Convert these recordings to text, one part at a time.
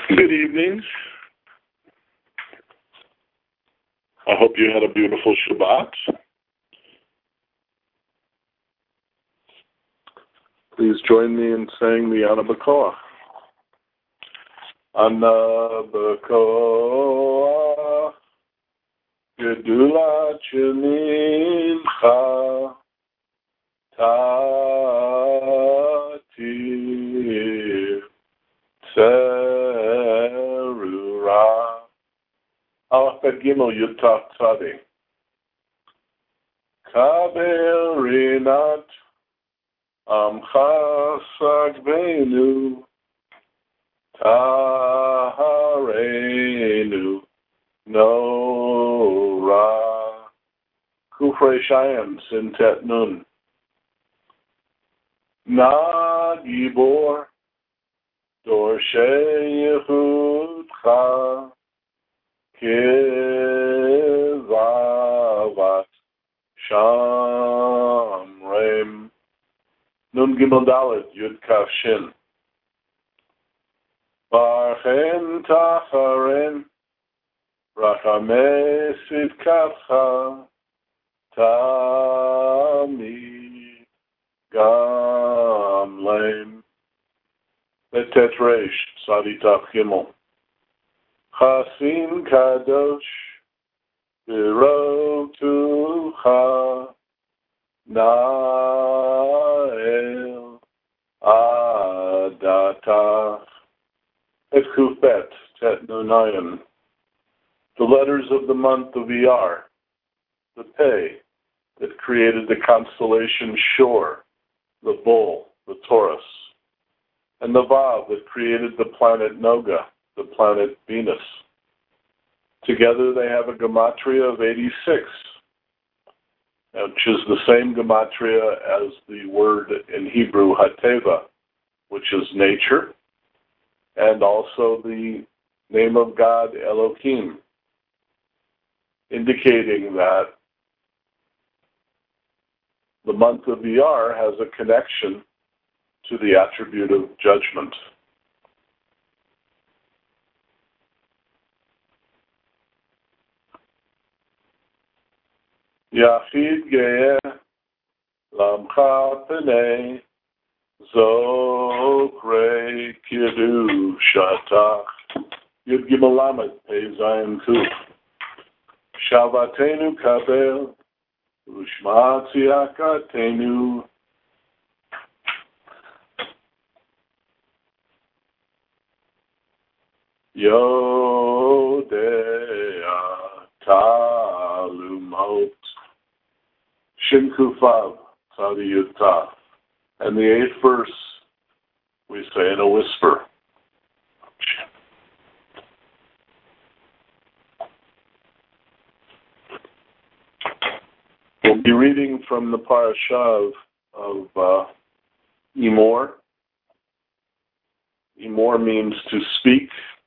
Good evening. I hope you had a beautiful Shabbat. Please join me in saying the Ana B'Koach. Ana B'Koach, Gedulat Shemincha, Tatir Tzerura. Aleph Bet Gimel Yud Tav Tzadi. Kaber Rinat Amcha Sagvenu Taharenu Nora Kufrei Shayim Sintet Nun Na Gibor Dorshei Yehudcha Kizavat Shamrem Nun Gimel Dalet Yud Kaf Shin Barchen Tacharen Rachamei Sidkatcha Tami Gamleim Betet Reish Sadi Tav Gimel Chasim Kadosh Birotucha Nael Adatach Et Kufet Tet Nunayan. The letters of the month of Iyar, the Pei that created the constellation Shor, the bull, the Taurus, and the Vav that created the planet Noga, the planet Venus. Together they have a gematria of 86, which is the same gematria as the word in Hebrew Hateva, which is nature, and also the name of God Elohim, indicating that the month of Iyar has a connection to the attribute of judgment. Yachid Ge'eh Lamcha Penei Zokrei Kiddushatach Yud Gimel Lamed Pei Zayin Kuf Shavatenu Kabel Ushma Tziakatenu Yodea Talumot Shin Kufav Tzadi Yud Tav. And the 8th verse we say in a whisper. We'll be reading from the parasha of Emor. Emor means to speak.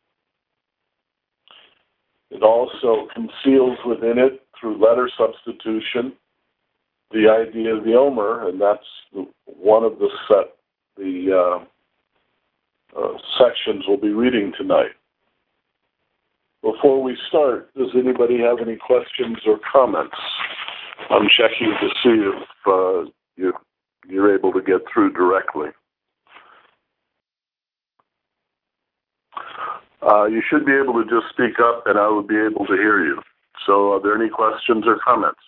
It also conceals within it, through letter substitution, the idea of the Omer, and that's one of the sections we'll be reading tonight. Before we start, does anybody have any questions or comments? I'm checking to see if you're able to get through directly. You should be able to just speak up and I would be able to hear you. So are there any questions or comments?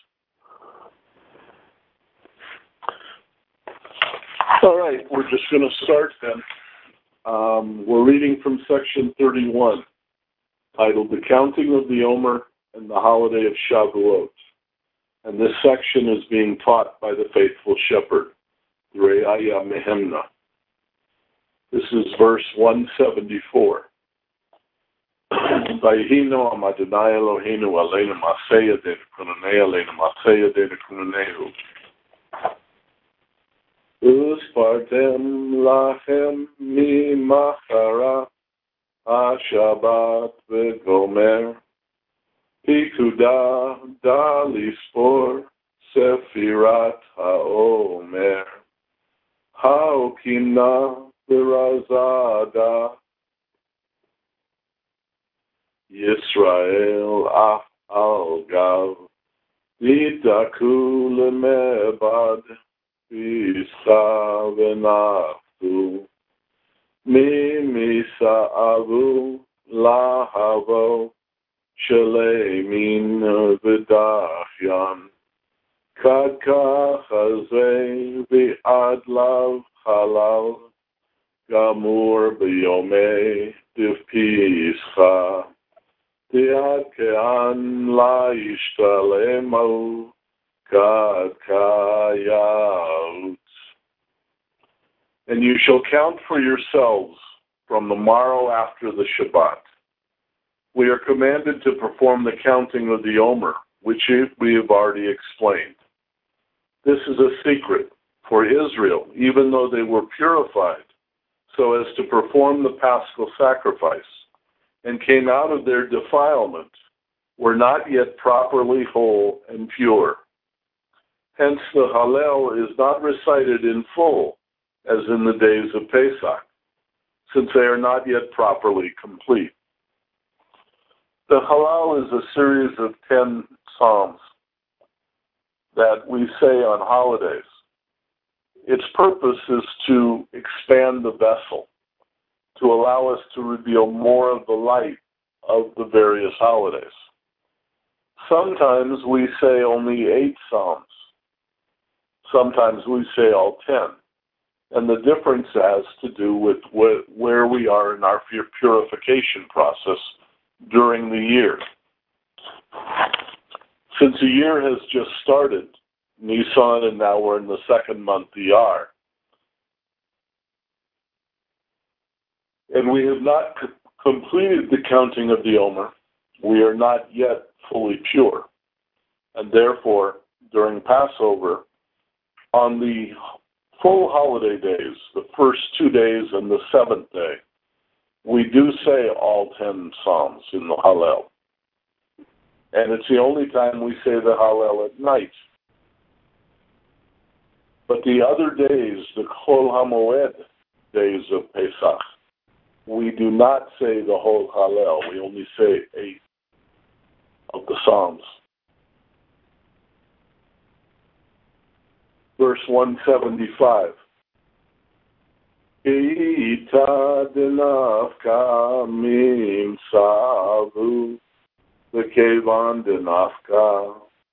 All right, we're just going to start then. We're reading from section 31, titled The Counting of the Omer and the Holiday of Shavuot. And this section is being taught by the faithful shepherd, Re'aya Mehemna. This is verse 174. Vayihino Adonai Eloheinu aleinu maseh yadeinu kunanei aleinu maseh yadeinu kunanehu. Uspartem lachem mimachara ha-shabbat v'gomer pikuda dalispor sefirat ha-omer ha-okimna v'razada Yisrael af al gav, Yitaku lemebad, Yisa v'naftu, Mimisa'avu lahavo, Shalemin v'dachyan, Kadka chazei v'adlav halal, Gamur b'yomei divpischa, Tiakean la yishtalemu, Kadka yaut. And you shall count for yourselves from the morrow after the Shabbat. We are commanded to perform the counting of the Omer, which we have already explained. This is a secret for Israel, even though they were purified, so as to perform the Paschal sacrifice, and came out of their defilement, were not yet properly whole and pure. Hence the Hallel is not recited in full, as in the days of Pesach, since they are not yet properly complete. The Hallel is a series of 10 psalms that we say on holidays. Its purpose is to expand the vessel, to allow us to reveal more of the light of the various holidays. Sometimes we say only 8 psalms. Sometimes we say all 10. And the difference has to do with where we are in our purification process during the year. Since the year has just started, Nisan, and now we're in the second month, Iyar, and we have not completed the counting of the Omer, we are not yet fully pure. And therefore, during Passover, on the full holiday days, the first 2 days and the 7th day, we do say all 10 psalms in the Hallel. And it's the only time we say the Hallel at night. But the other days, the Chol HaMoed days of Pesach, we do not say the whole Hallel. We only say 8 of the psalms. Verse 175. Ita denafka mim savu, v'kevan denafka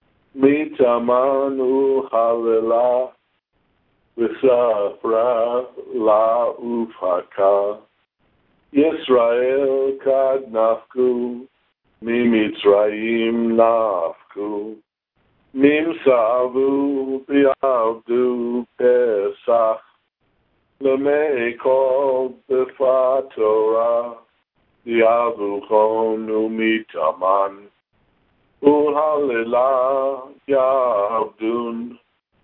mitamanu halela, v'safra la ufaka, Yisrael kad nafku, mimitzrayim nafku, mim savu bi'avdu pesach, Lemekol b'fa Torah, Yavuchon umitaman, U'halila yavdun,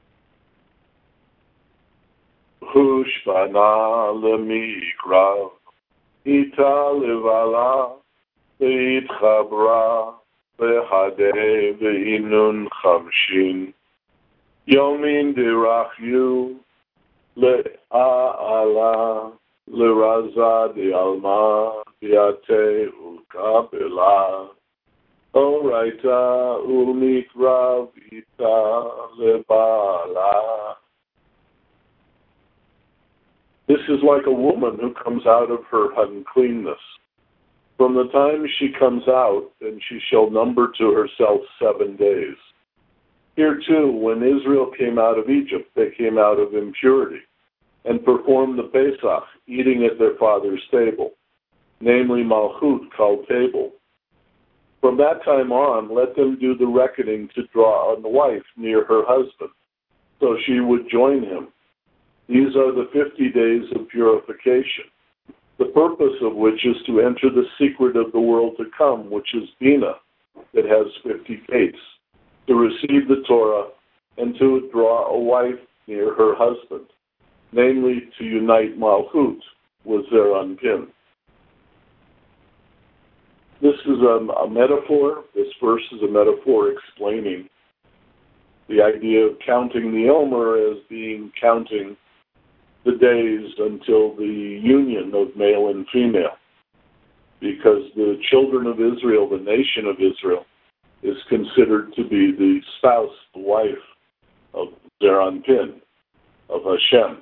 Hushbana lemikra, Ita levala, Ve'itchabra, Ve'hadeh ve'inun chamshin, Yomin dirachyu, Le'ala, Le'raza di'alma, Di'ate u'kabela, Oraita u'mikra v'ita le'bala. This is like a woman who comes out of her uncleanness. From the time she comes out, then she shall number to herself 7 days. Here too, when Israel came out of Egypt, they came out of impurity and performed the Pesach, eating at their father's table, namely Malchut, called table. From that time on, let them do the reckoning to draw a wife near her husband, so she would join him. These are the 50 days of purification, the purpose of which is to enter the secret of the world to come, which is Bina, that has 50 gates, to receive the Torah, and to draw a wife near her husband, namely to unite Malchut with Zeranpin. This is a metaphor. This verse is a metaphor explaining the idea of counting the Omer as being counting the days until the union of male and female. because the children of Israel, the nation of Israel, is considered to be the spouse, the wife of Zeranpin, of Hashem.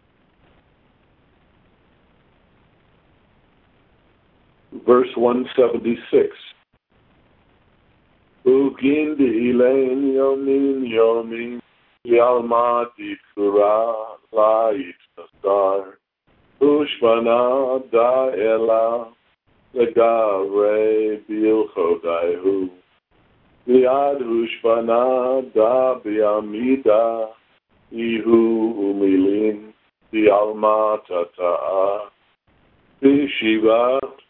Verse 176. Ugin de'ilein yomin yomin yalma dikura la'it nasar ushbana da'ela legavre bilchodaihu Liad ushbana da bi'amida ihu umilim bi'alma tata'a bi'shivat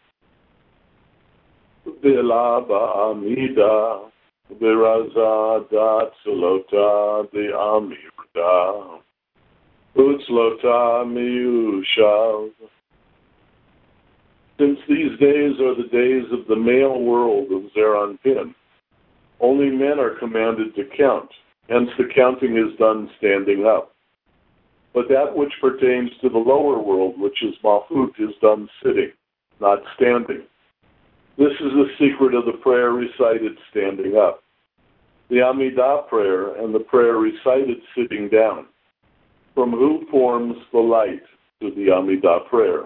bi'la ba'amida bi'raza dat sulota bi'amirda utzlota mi'ushav. Since these days are the days of the male world of Zeranpin, only men are commanded to count, hence the counting is done standing up. But that which pertains to the lower world, which is Malchut, is done sitting, not standing. This is the secret of the prayer recited standing up. The Amidah prayer and the prayer recited sitting down. From who forms the light to the Amidah prayer?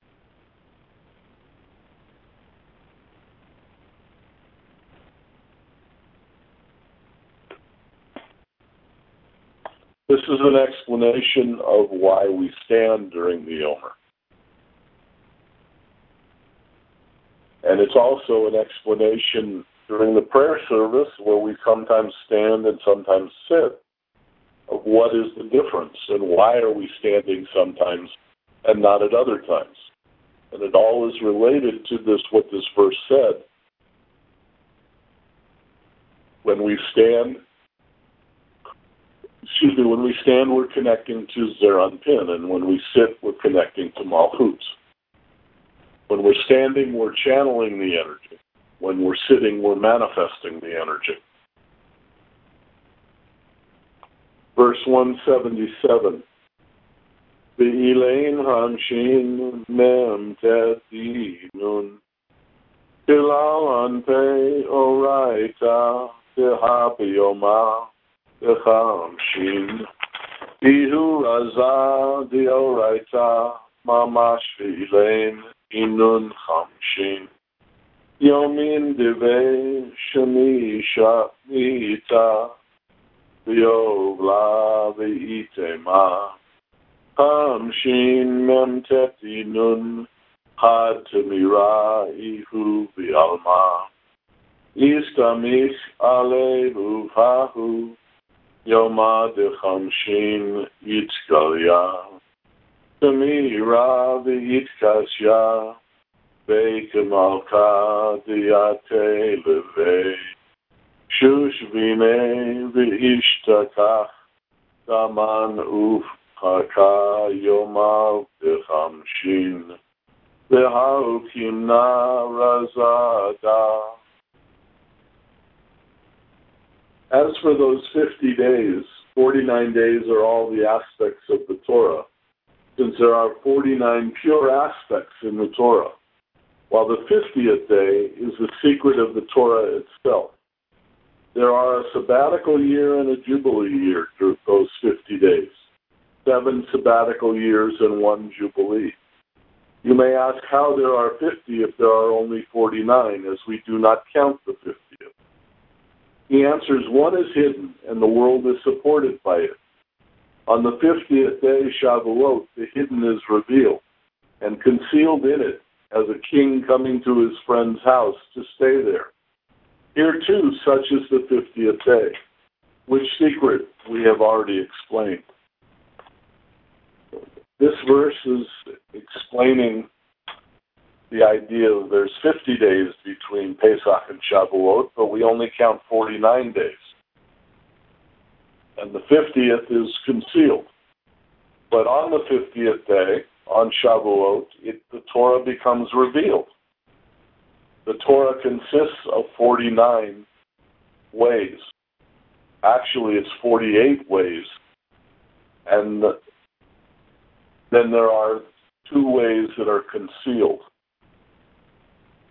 This is an explanation of why we stand during the Yomer. And it's also an explanation during the prayer service, where we sometimes stand and sometimes sit, of what is the difference and why are we standing sometimes and not at other times. And it all is related to this, what this verse said. When we stand, we're connecting to Zeranpin, and when we sit, we're connecting to Malchut. When we're standing, we're channeling the energy. When we're sitting, we're manifesting the energy. Verse 177. Be'ilein hamshin mem tedinun Tilal anpe oraita tehabiyoma Hamshin Ihu Raza Dioraita Mamash Vilain Inun Hamshin Yomin Deve Shamisha Mita Viogla Vitema Hamshin Memtetinun Had Temira Ihu Vialma Istamich Alehu Hahu Yoma de Chamshin Yitzgalya Temira V'itkasya Bekemalka Diate Leve Shushvine V'ishtakach Daman Ufchaka Yoma de Chamshin V'haukimna Razada. As for those 50 days, 49 days are all the aspects of the Torah, since there are 49 pure aspects in the Torah, while the 50th day is the secret of the Torah itself. There are a sabbatical year and a jubilee year through those 50 days, 7 sabbatical years and 1 jubilee. You may ask how there are 50 if there are only 49, as we do not count the 50th. He answers, one is hidden, and the world is supported by it. On the 50th day, Shavuot, the hidden is revealed, and concealed in it, as a king coming to his friend's house to stay there. Here, too, such is the 50th day, which secret we have already explained. This verse is explaining the idea that there's 50 days between Pesach and Shavuot, but we only count 49 days. And the 50th is concealed. But on the 50th day, on Shavuot, the Torah becomes revealed. The Torah consists of 49 ways. Actually, it's 48 ways. And then there are 2 ways that are concealed.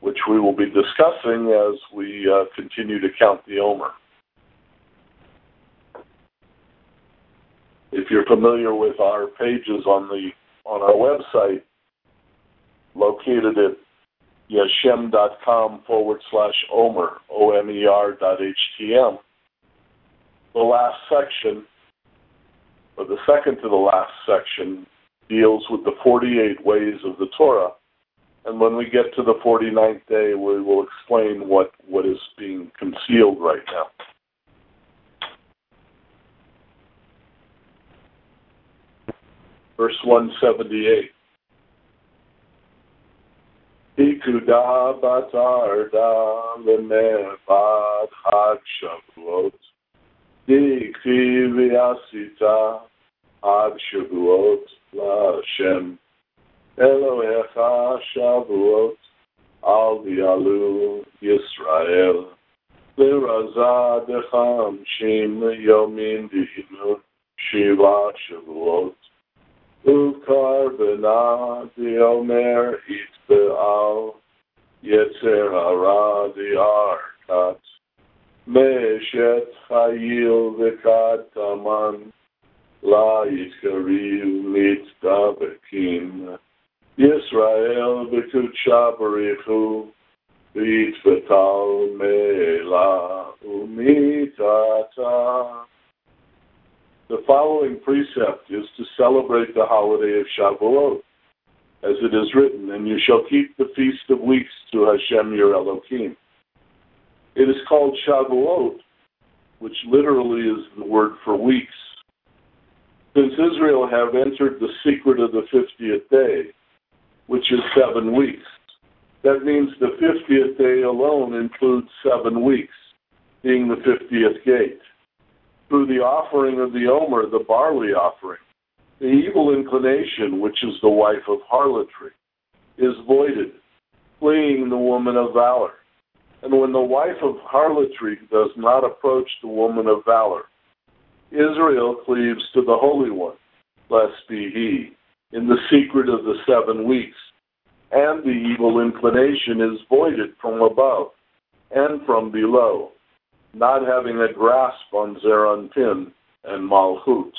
which we will be discussing as we continue to count the Omer. If you're familiar with our pages on our website, located at yeshem.com/Omer, OMER.htm, the last section, or the second to the last section, deals with the 48 ways of the Torah. And when we get to the 49th day, we will explain what is being concealed right now. Verse 178. Ikuda batarda lemevad hag shavuot. Dikti v'asita hag shavuot la'Hashem. Elohecha shavuot al v'yalu Yisrael. L'raza dechamshim yomin dihinu shiva shavuot. Ukar b'na di'omer itbe'al yetzer hara di'arkat me'eshet chayil v'kad taman la yitkariv mitdabekim Yisrael b'kudsha b'richu v'itvetal me'ela u'mitata. The following precept is to celebrate the holiday of Shavuot, as it is written, and you shall keep the Feast of Weeks to Hashem your Elohim. It is called Shavuot, which literally is the word for weeks. Since Israel have entered the secret of the 50th day, which is 7 weeks, that means the 50th day alone includes 7 weeks, being the 50th gate. Through the offering of the Omer, the barley offering, the evil inclination, which is the wife of harlotry, is voided, fleeing the woman of valor. And when the wife of harlotry does not approach the woman of valor, Israel cleaves to the Holy One, blessed be He, in the secret of the 7 weeks, and the evil inclination is voided from above and from below, not having a grasp on Zeranpin and Malchut.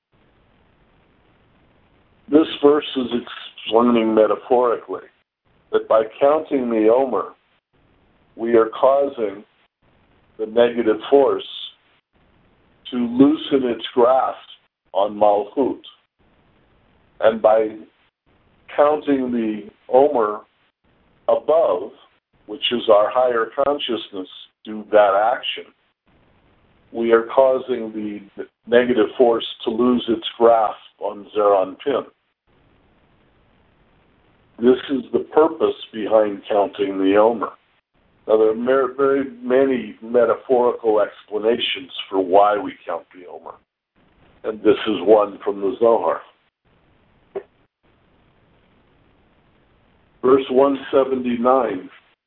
This verse is explaining metaphorically that by counting the Omer, we are causing the negative force to loosen its grasp on Malchut. And by counting the Omer above, which is our higher consciousness, do that action, we are causing the negative force to lose its grasp on Zeranpin. This is the purpose behind counting the Omer. Now, there are very many metaphorical explanations for why we count the Omer, and this is one from the Zohar. Verse 179.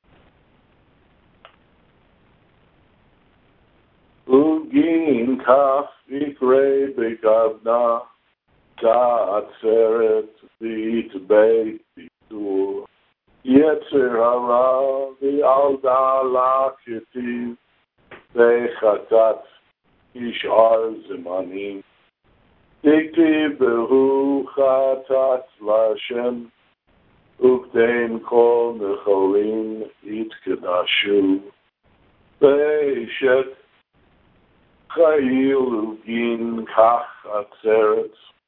Ugin kaf ikre begavna da'atzeret v'itbei bitur yetzer hara v'alda laketiv v'chatat ishar zemanim diktiv behu chatat l'Hashem ukdein kol necholim itkedashu v'eshet Chayil ugin kach atzeret.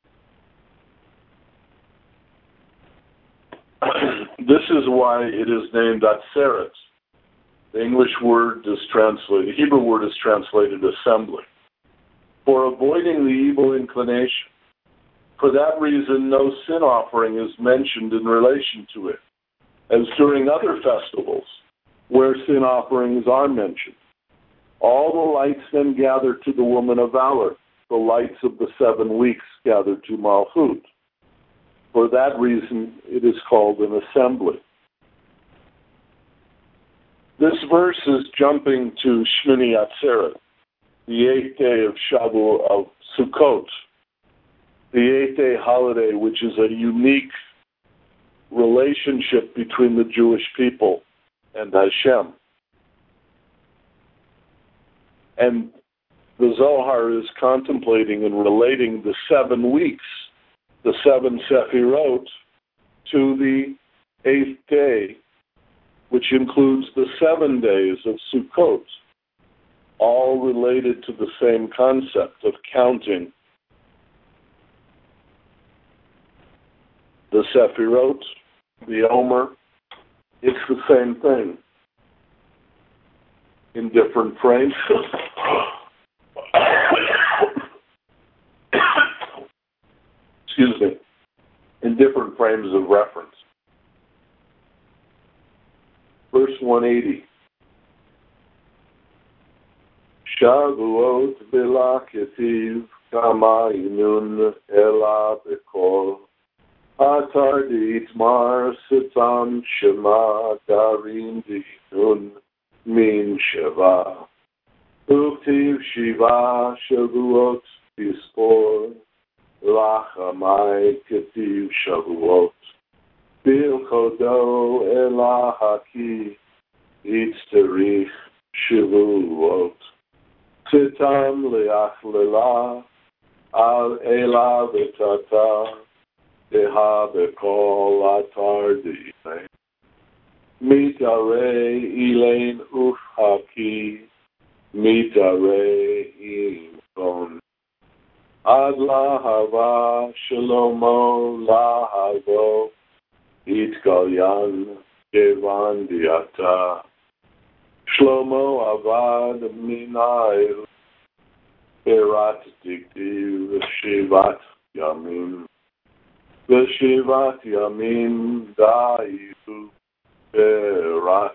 This is why it is named Atzeret. The English word is translated, the Hebrew word is translated assembly. For avoiding the evil inclination. For that reason, no sin offering is mentioned in relation to it, as during other festivals, where sin offerings are mentioned. All the lights then gathered to the woman of valor. The lights of the 7 weeks gathered to Malchut. For that reason, it is called an assembly. This verse is jumping to Shmini Atzeret, the 8th day of Shavuot of Sukkot, the 8th day holiday, which is a unique relationship between the Jewish people and Hashem. And the Zohar is contemplating and relating the 7 weeks, the 7 Sefirot, to the 8th day, which includes the 7 days of Sukkot, all related to the same concept of counting. The Sefirot, the Omer, it's the same thing in different frames. Excuse me, in different frames of reference. Verse 180. Shavuot v'la ketiv kama inun ela bekol atardit mar sitam shema darim dinun min sheva uktiv shiva shavuot bispor lachamai ketiv shavuot bilchodo elahaki itzterich shavuot Sitam leachlela al ela v'tata deha bekol atardine mitare ilain ufhaki mitare imkon ad lahava shalomo lahavo itgalyan kevan diata Shlomo avad minail berat diktiv v'shivat yamim da'ivu berat.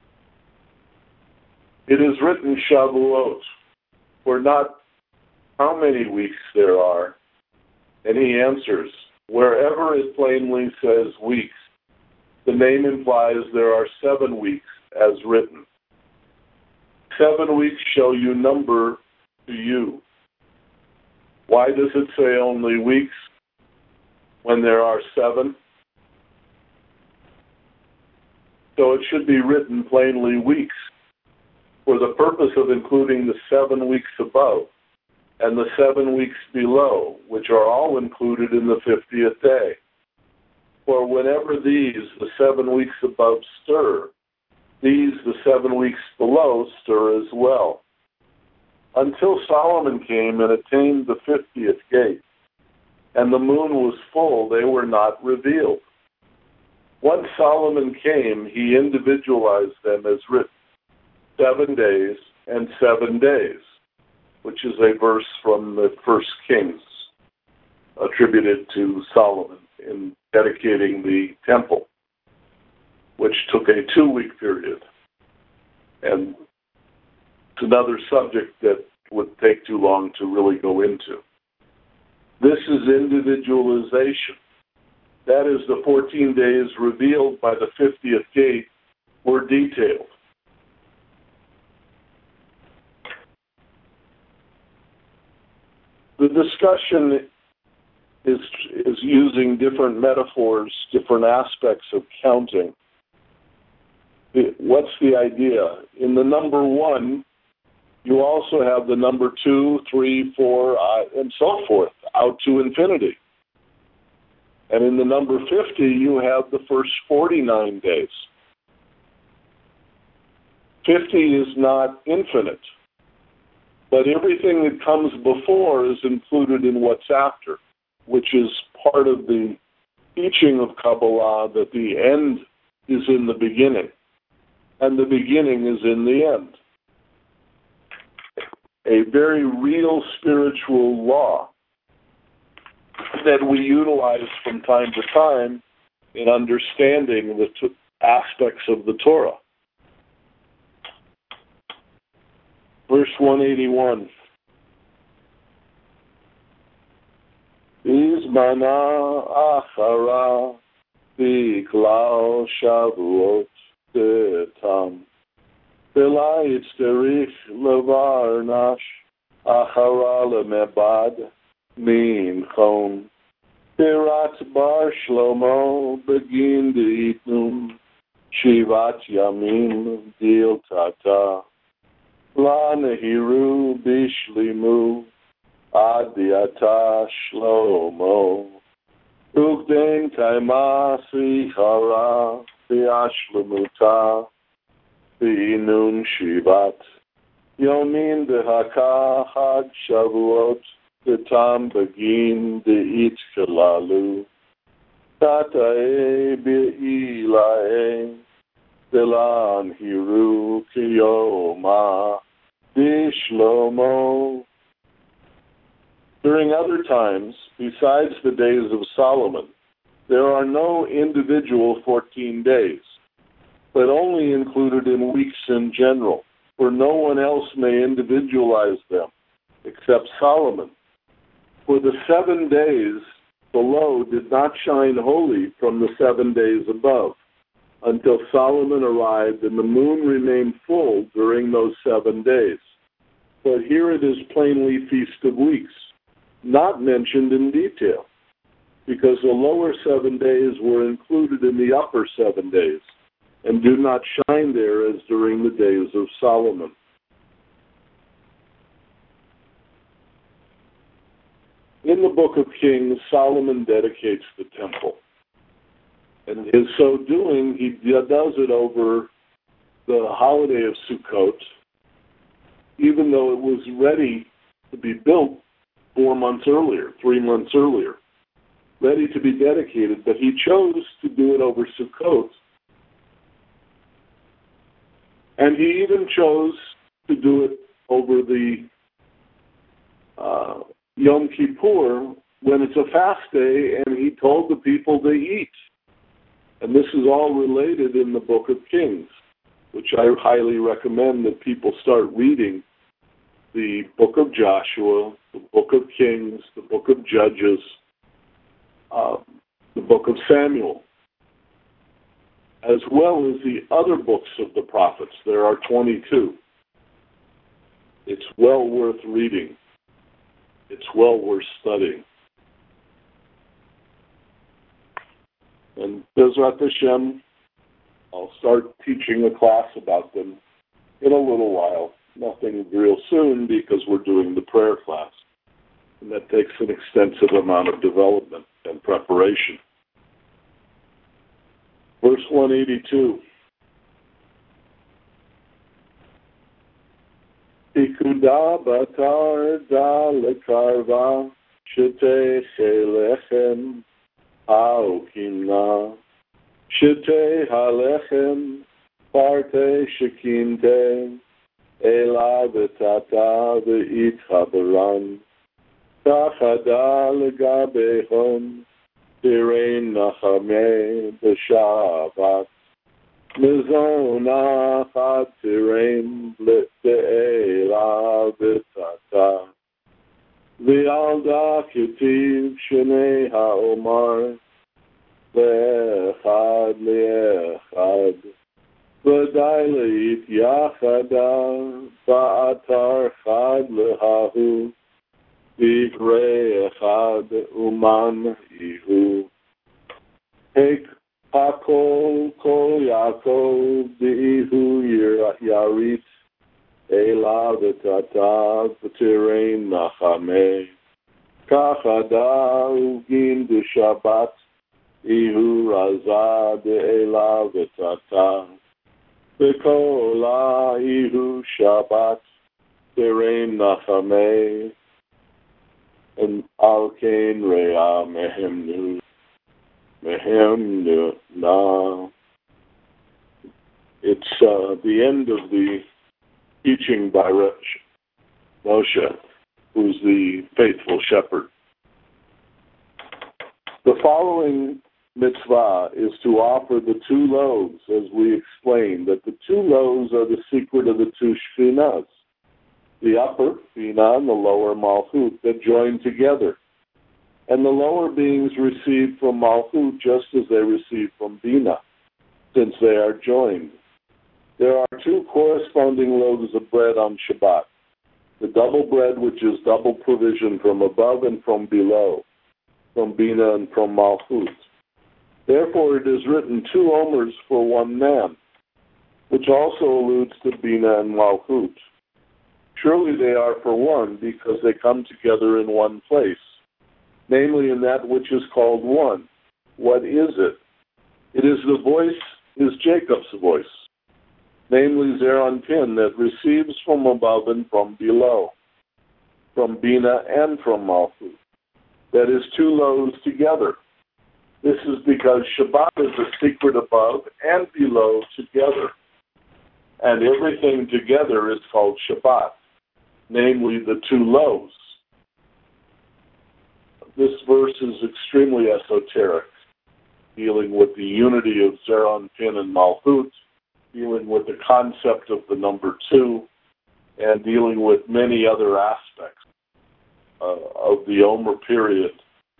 It is written Shavuot, for not how many weeks there are. And he answers, wherever it plainly says weeks, the name implies there are 7 weeks as written. 7 weeks shall you number to you. Why does it say only weeks when there are 7? So it should be written plainly weeks for the purpose of including the 7 weeks above and the 7 weeks below, which are all included in the 50th day. For whenever these, the 7 weeks above, stir, these, the 7 weeks below, stir as well. Until Solomon came and attained the 50th gate, and the moon was full, they were not revealed. Once Solomon came, he individualized them as written, 7 days and 7 days, which is a verse from the First Kings, attributed to Solomon in dedicating the temple, which took a 2-week period. And it's another subject that would take too long to really go into. This is individualization. That is, the 14 days revealed by the 50th gate were detailed. The discussion is using different metaphors, different aspects of counting. What's the idea? In the number 1, you also have the number 2, 3, 4, and so forth, out to infinity. And in the number 50, you have the first 49 days. 50 is not infinite, but everything that comes before is included in what's after, which is part of the teaching of Kabbalah, that the end is in the beginning, and the beginning is in the end. A very real spiritual law that we utilize from time to time in understanding the aspects of the Torah. Verse 181. Izmana achara biklal shavuot tetam. Belayit derich levar nash achara lemebad min chon. Pirat bar shlomo begin deitnum Shivat Yamim Dil Tata La Nehiru Bishlimu Adiata Shlomo Ugden Kaima Sihara Biashlemuta Binun Shivat Yomin Dehaka Had Shavuot Detam Begin Deit Kalalu Tatae Bi'ilae Delan Hiru Kiyoma Bishlomo. During other times, besides the days of Solomon, there are no individual 14 days, but only included in weeks in general, for no one else may individualize them, except Solomon. For the 7 days below did not shine holy from the 7 days above, until Solomon arrived and the moon remained full during those 7 days. But here it is plainly Feast of Weeks, not mentioned in detail, because the lower 7 days were included in the upper 7 days, and do not shine there as during the days of Solomon. In the book of Kings, Solomon dedicates the temple. And in so doing, he does it over the holiday of Sukkot, even though it was ready to be built 4 months earlier, 3 months earlier, ready to be dedicated, but he chose to do it over Sukkot. And he even chose to do it over the Yom Kippur, when it's a fast day, and he told the people to eat. And this is all related in the book of Kings, which I highly recommend that people start reading. The book of Joshua, the book of Kings, the book of Judges, the book of Samuel, as well as the other books of the prophets. There are 22. It's well worth reading. It's well worth studying. And Bezrat Hashem, I'll start teaching a class about them in a little while. Nothing real soon, because we're doing the prayer class. And that takes an extensive amount of development and preparation. Verse 182. Ikuda batar da lekarva shete chelechem haokimna shete halechem parte shekinte ela betata ve'itchaberan tachada legabehon tirein nachame b'shavat Mizona chatirein le'ela v'tata V'alda kitiv shnei ha'omar Le'echad le'echad V'dai le'it yachada Ba'atar chad le'hahu V'ikrei echad uman ihu Hek Hakol kol Yaakov di'ihu yarit Ela v'tata v'tirein nachameh Kachada ugin b'shabat Ihu raza de'ela v'tata V'kola ihu shabat Tirein nachameh And alkein re'a mehemnu Now, it's the end of the teaching by Moshe, who's the faithful shepherd. The following mitzvah is to offer the 2 loaves, as we explained, that the 2 loaves are the secret of the 2 shchinas, the upper Binah and the lower Malchut, that join together. And the lower beings receive from Malchut just as they receive from Binah, since they are joined. There are 2 corresponding loaves of bread on Shabbat. The double bread, which is double provision from above and from below, from Binah and from Malchut. Therefore, it is written 2 omers for 1 man, which also alludes to Bina and Malchut. Surely they are for one, because they come together in one place, namely in that which is called one. What is it? It is the voice, is Jacob's voice, namely Zeranpin, that receives from above and from below, from Bina and from Malchut. That is 2 lows together. This is because Shabbat is a secret above and below together. And everything together is called Shabbat, namely the 2 lows. This verse is extremely esoteric, dealing with the unity of Zeranpin and Malchut, dealing with the concept of the number 2, and dealing with many other aspects of the Omer period.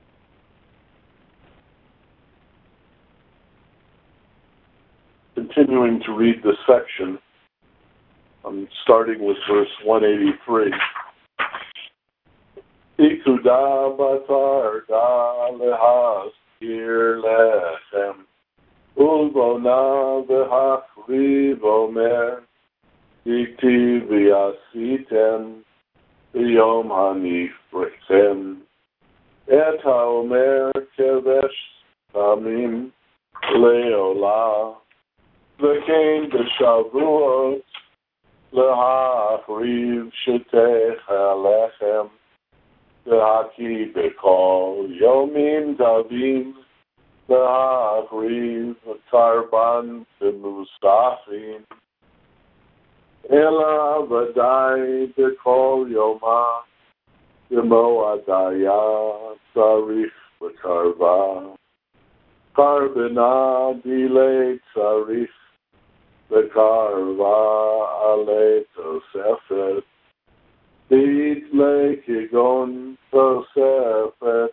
Continuing to read this section, I'm starting with verse 183. Ikuda batar da lehazkir lechem ulbona v'hachriv omer dikti v'yasitem v'yom hanifrechem et haomer kevesh tamim leolah v'kein b'shavuot להחריב שטח הלחם, להקיא בכל יומים טובים, להחריב קרבן ומוספים, אלא ודאי בכל יומה, כמו הדיה צריך בקרבה, קרבנה דילי צריך, וקרבה עלי תוספת, תתלה כגון תוספת,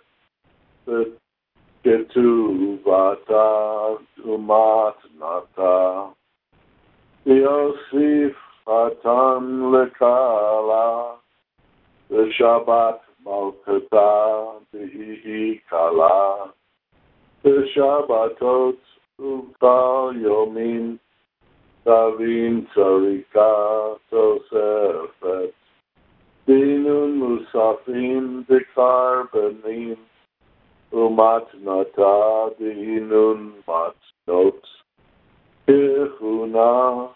כתובתה ומתנתה, ויוסיף חתם לקלה, ושבת מלכתה תהי קלה, ושבתות ובכל יומים, Tavim Tzarika Tosefet Dinun Musafim Dekar Benim Umatnata Dinun Matnot Kehuna.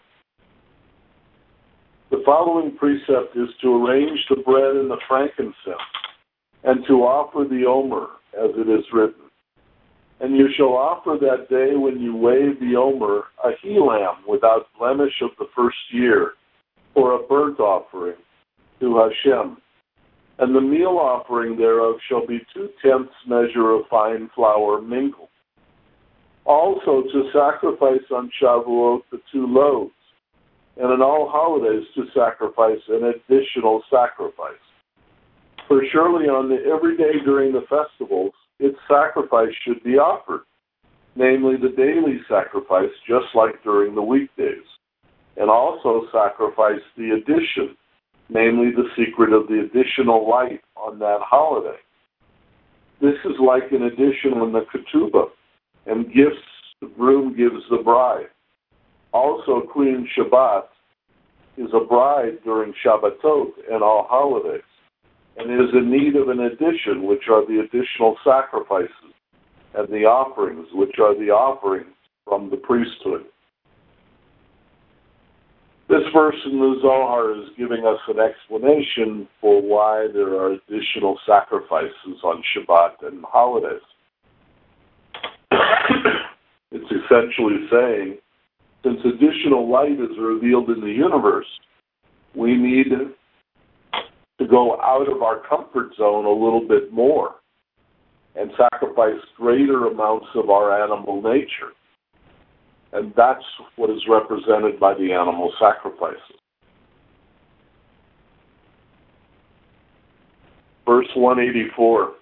The following precept is to arrange the bread and the frankincense and to offer the omer as it is written. And you shall offer that day when you wave the omer a he-lamb without blemish of the first year, for a burnt offering to Hashem. And the meal offering thereof shall be 2/10 measure of fine flour mingled. Also to sacrifice on Shavuot the 2 loaves, and on all holidays to sacrifice an additional sacrifice. For surely on every day during the festivals, its sacrifice should be offered, namely the daily sacrifice, just like during the weekdays, and also sacrifice the addition, namely the secret of the additional light on that holiday. This is like an addition in the ketubah, and gifts the groom gives the bride. Also, Queen Shabbat is a bride during Shabbatot and all holidays, and is in need of an addition, which are the additional sacrifices, and the offerings, which are the offerings from the priesthood. This verse in the Zohar is giving us an explanation for why there are additional sacrifices on Shabbat and holidays. It's essentially saying, since additional light is revealed in the universe, we need to go out of our comfort zone a little bit more and sacrifice greater amounts of our animal nature. And that's what is represented by the animal sacrifices. Verse 184.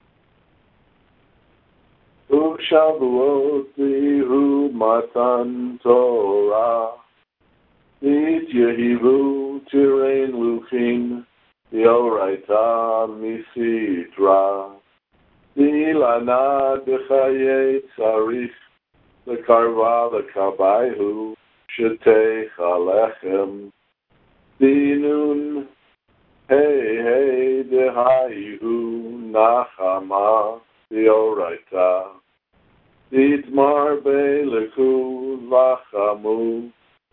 Shavuot hu matan Torah, it yehivu tirein lufin, Yoraita misidra, Ilana dechaye tzarich lekarva lekabayhu shetei chalechem dinun hey dehayu nachama dioraita ditmar beleku lachamu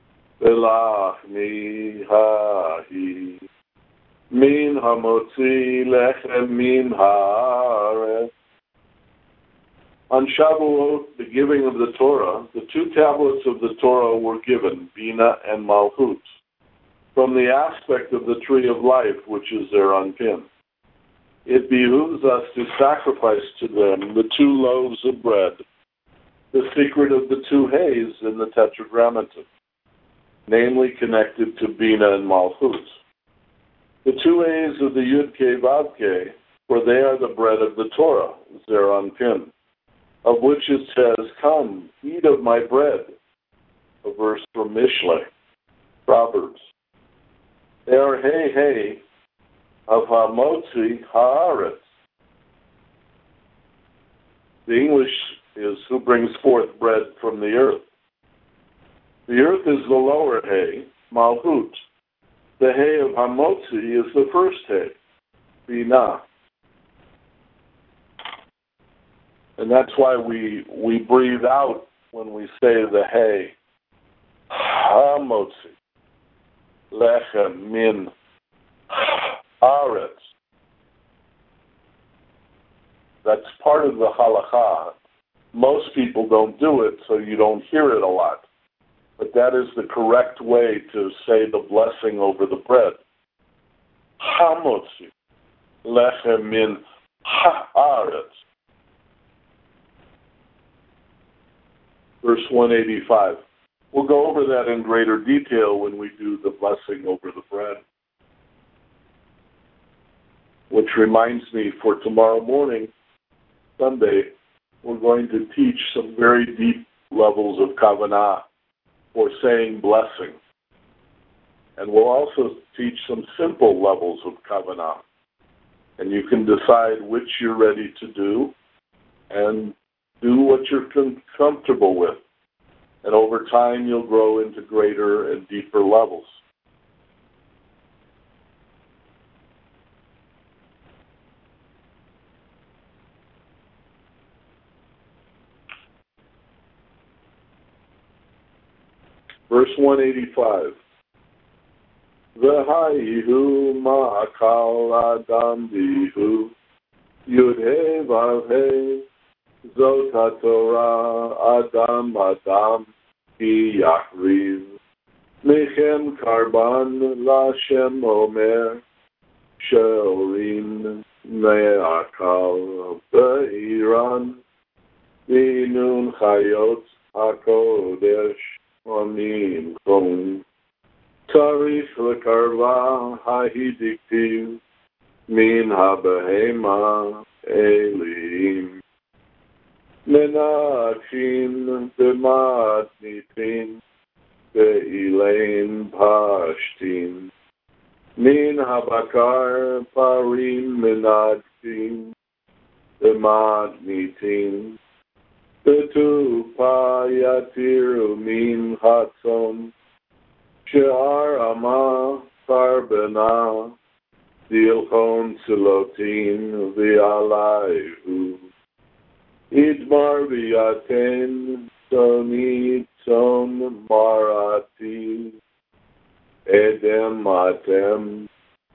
belachmi hahi min hamotzi lechem min haaretz. On Shavuot, the giving of the Torah, the two tablets of the Torah were given, Bina and Malchut, from the aspect of the tree of life, which is their unpin. It behooves us to sacrifice to them the two loaves of bread, the secret of the two hays in the Tetragrammaton, namely connected to Bina and Malchut. The two hays of the Yud-Kei Vav-Kei, for they are the bread of the Torah, their unpin, of which it says, "Come, eat of my bread," a verse from Mishlei, Proverbs. They are hey of Hamotzi Haaretz. The English is who brings forth bread from the earth. The earth is the lower hay, Malchut. The hay of Hamotzi is the first hay, Binah. And that's why we breathe out when we say the hay. Hamotzi. Lechem min haaretz. That's part of the halakha. Most people don't do it, so you don't hear it a lot. But that is the correct way to say the blessing over the bread. Hamotzi. Lechem min haaretz. Verse 185. We'll go over that in greater detail when we do the blessing over the bread. Which reminds me, for tomorrow morning, Sunday, we're going to teach some very deep levels of kavanah for saying blessing. And we'll also teach some simple levels of kavanah. And you can decide which you're ready to do and do what you're comfortable with. And over time, you'll grow into greater and deeper levels. Verse 185. V'hayihu ma'akal adam bihu yud-hei vav-hei Zot HaTorah Adam Ki Yachriv Mechem Karban Lashem Omer She'orim Me'akal Be'iran Binun Chayot HaKodesh Onim Kom Tarich Lekarva Hahidiktiv Min HaBehema Elim Menachim B'matnitin Be'ilein Pashtin Min Habakar Parim Menachim B'matnitin Betupa Yatiru Min Hatzon She'ar Ama Karbena Dilchon Silotin V'alayhu Idmar v'yaten soni tzon marati edem atem.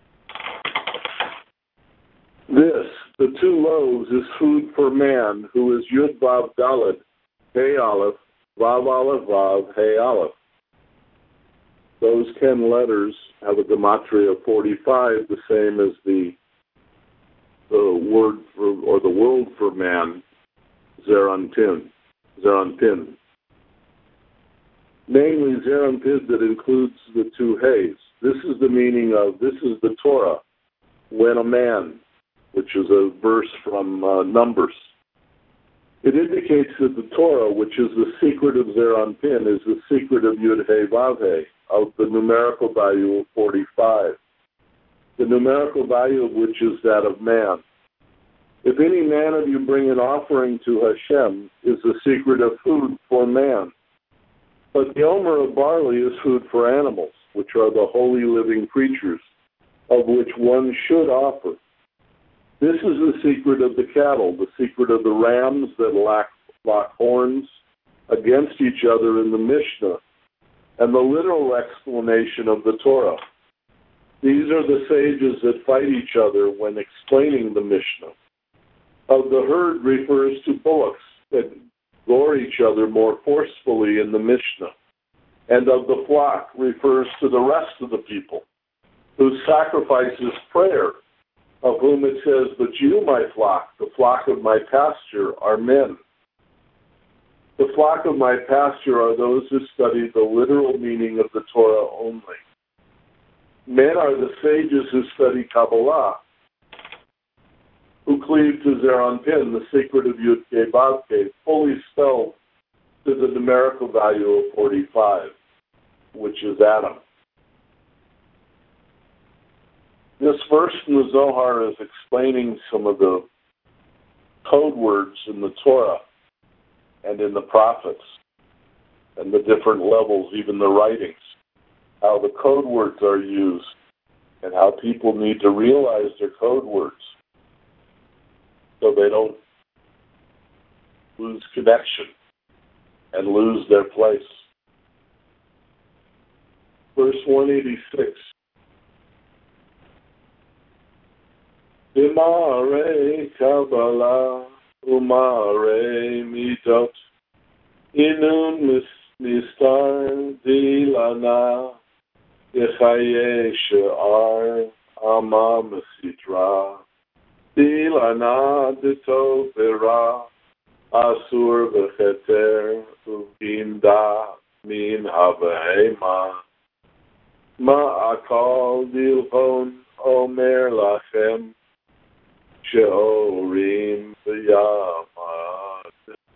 This, the two loaves, is food for man, who is Yud Vav Daled, Hey Aleph, Vav Aleph Vav, Hey Aleph. Those 10 letters have a gematria of 45, the same as the word for, or the world for man, Zeranpin. Namely, Zeranpin that includes the two hays. This is the meaning of, this is the Torah, when a man, which is a verse from Numbers. It indicates that the Torah, which is the secret of Zeranpin, is the secret of Yud-Hei Vav-Hei, of the numerical value of 45. The numerical value of which is that of man. If any man of you bring an offering to Hashem, is the secret of food for man. But the omer of barley is food for animals, which are the holy living creatures, of which one should offer. This is the secret of the cattle, the secret of the rams that lock horns against each other in the Mishnah, and the literal explanation of the Torah. These are the sages that fight each other when explaining the Mishnah. Of the herd refers to bullocks that gore each other more forcefully in the Mishnah, and of the flock refers to the rest of the people, whose sacrifice is prayer, of whom it says, "But you, my flock, the flock of my pasture, are men." The flock of my pasture are those who study the literal meaning of the Torah only. Men are the sages who study Kabbalah, who cleave to Zeranpin, the secret of Yud-Kei Vav-Kei, fully spelled to the numerical value of 45, which is Adam. This verse in the Zohar is explaining some of the code words in the Torah and in the prophets and the different levels, even the writings, how the code words are used and how people need to realize their code words so they don't lose connection and lose their place. Verse 186. Imare Kabbalah Umare Midot Inun Mistar Dilana Yechaye She'ar Ama Mesitra Dilana Dito Vera Asur V'Cheter Uvinda Min Havehema Ma'akal Dilhon Omer Lachem She'orim V'yamad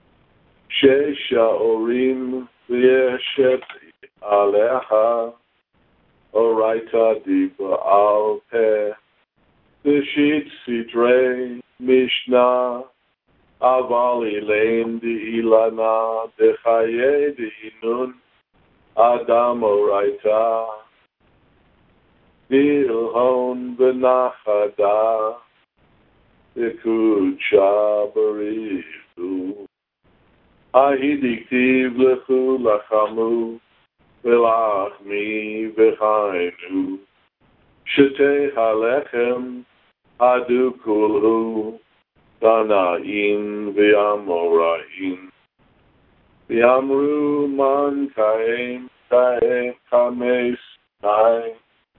She'orim V'yeshet Aleha Oraita Diba Al Peh V'shit Sidrei Mishnah Aval Ilaim D'ilana D'chaye D'inun Adam Oraita Dilhon V'nachada Ikucha Barihu Ahidiktiv Lechu Lachamu Velachmi V'chainu Shete Halechem Adu Kulhu Tanaim V'amoraim V'amru Man Kaim Kaim Kames Nai.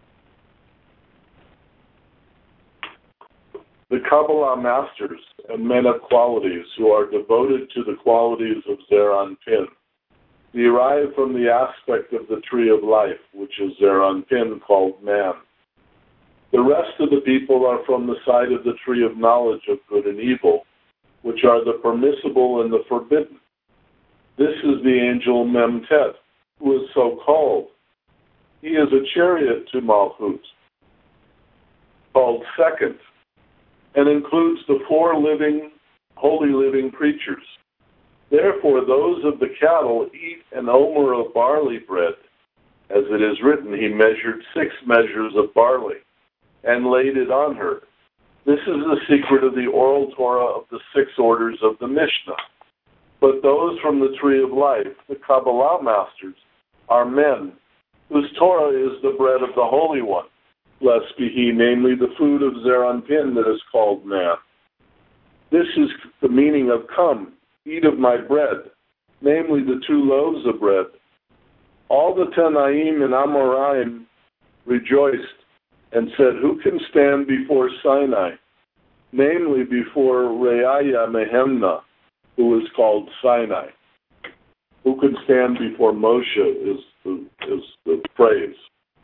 The Kabbalah masters and men of qualities who are devoted to the qualities of Zeranpin derive from the aspect of the tree of life, which is Zeranpin called man. The rest of the people are from the side of the tree of knowledge of good and evil, which are the permissible and the forbidden. This is the angel Memtet, who is so called. He is a chariot to Malchut, called second, and includes the four holy living creatures. Therefore, those of the cattle eat an omer of barley bread. As it is written, he measured 6 measures of barley and laid it on her. This is the secret of the oral Torah of the 6 orders of the Mishnah. But those from the tree of life, the Kabbalah masters, are men, whose Torah is the bread of the Holy One. Blessed be he, namely the food of Zeranpin that is called man. This is the meaning of come, eat of my bread, namely the 2 loaves of bread. All the Tanaim and Amoraim rejoiced and said, who can stand before Sinai, namely before Reaya Mehemna, who is called Sinai. Who can stand before Moshe is the praise.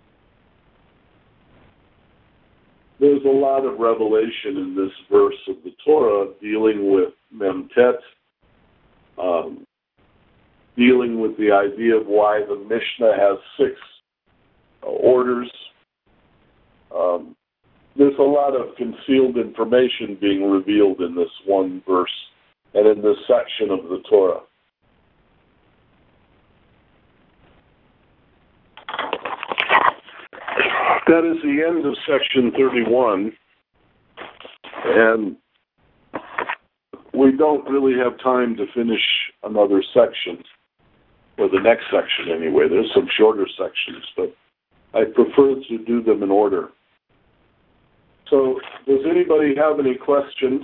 There's a lot of revelation in this verse of the Torah dealing with Memtet, dealing with the idea of why the Mishnah has 6 orders, there's a lot of concealed information being revealed in this one verse and in this section of the Torah. That is the end of section 31, and we don't really have time to finish another section, or the next section anyway. There's some shorter sections, but I prefer to do them in order. So, does anybody have any questions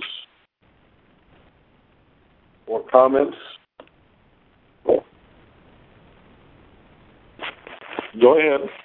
or comments? Go ahead.